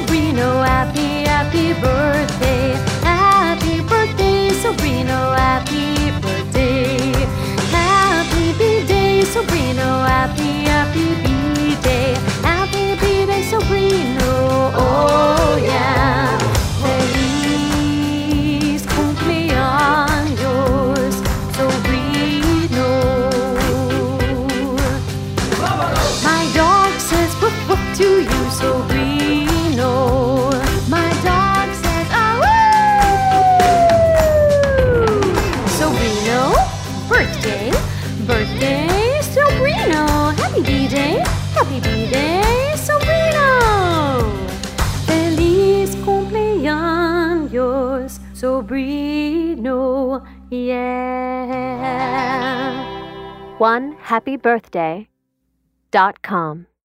Sobrino, happy, happy birthday. Happy birthday, Sobrino, happy birthday. Happy B-Day, Sobrino, happy, happy B-Day. Happy B-Day, Sobrino, oh yeah. Feliz cumpleaños, Sobrino. My dog says woof woof to you, Sobrino. My dog says ah woo! Sobrino, birthday, birthday, Sobrino. Happy B-Day, happy B-Day, Sobrino. Feliz cumpleaños, Sobrino, yeah. OneHappyBirthday.com